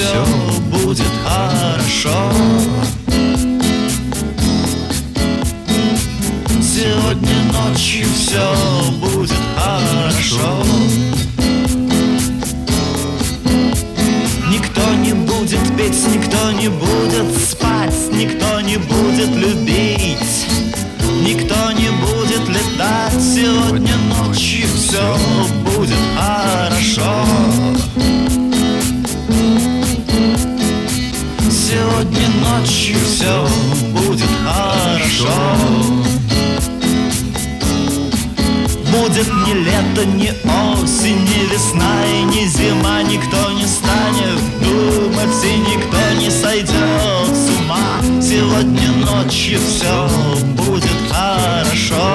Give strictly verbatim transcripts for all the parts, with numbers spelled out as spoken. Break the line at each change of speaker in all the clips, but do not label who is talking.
все будет хорошо. Сегодня ночью все будет хорошо. Никто не будет петь, никто не будет спать, никто не будет любить, никто не будет летать. Сегодня ночью все будет хорошо. Сегодня ночью все будет хорошо. Будет ни лето, ни осень, ни весна и ни зима. Никто не станет думать и никто не сойдет с ума. Сегодня ночью все будет хорошо.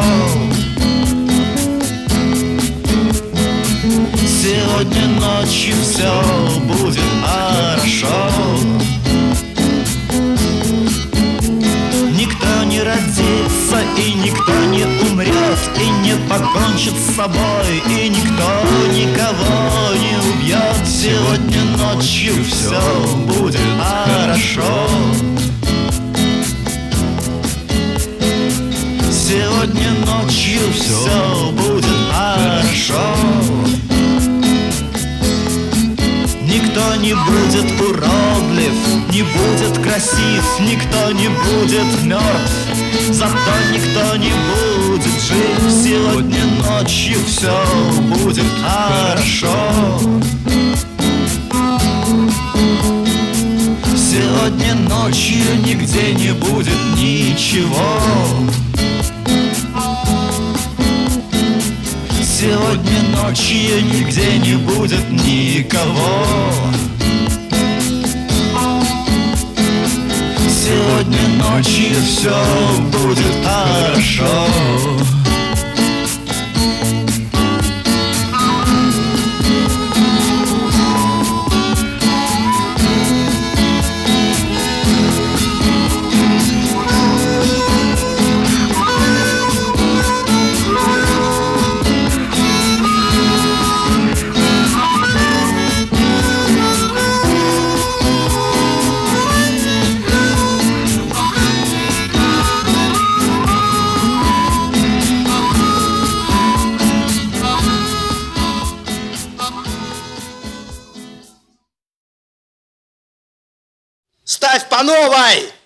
Сегодня ночью все будет хорошо. Никто не родится и никто не умрет, и не покончит с собой, и никто никого не убьет. Сегодня ночью все будет хорошо. Сегодня ночью все будет хорошо. Никто не будет уродлив, не будет красив, никто не будет мертв, зато никто не будет жив. Сегодня ночью все будет хорошо. Сегодня ночью нигде не будет ничего. Сегодня ночью нигде не будет никого. Сегодня ночью все будет хорошо.
Ставь по новой!